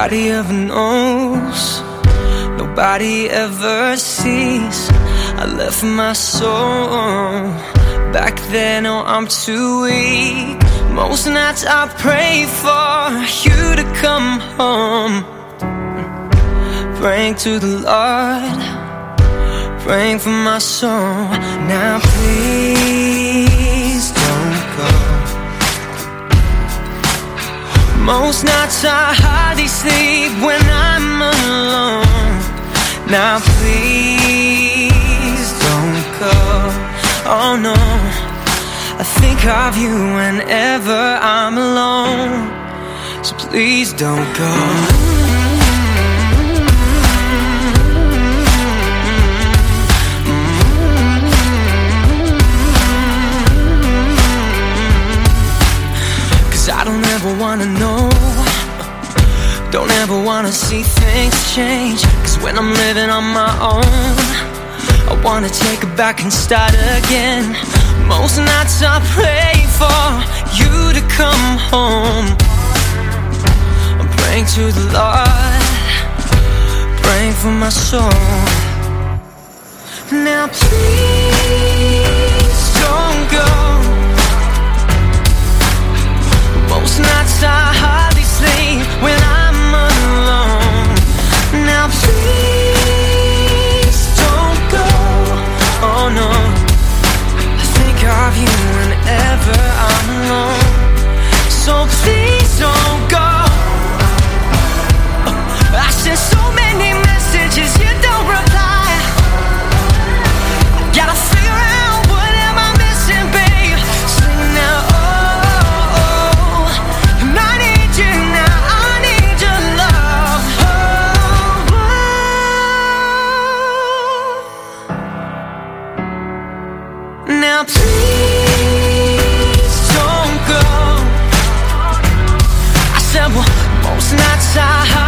Nobody ever knows, nobody ever sees. I left my soul back then, oh I'm too weak. Most nights I pray for you to come home, praying to the Lord, praying for my soul. Now please don't go. Most nights I hardly sleep when I'm alone. Now please don't go. Oh no, I think of you whenever I'm alone. So please don't go. 'Cause I don't ever wanna know, don't ever wanna see things change. 'Cause when I'm living on my own, I wanna take it back and start again. Most nights I pray for you to come home. I'm praying to the Lord, praying for my soul. Now please don't go. Most nights I hardly sleep when I'm alone. Now please don't go. Oh no, I think of you whenever I'm alone. So please don't go. I sent so many messages, you don't reply. Gotta figure out what am I missing, babe. Sing now, oh, oh. And I need you now, I need your love. Oh, oh. Now please don't go. I said, well, most nights I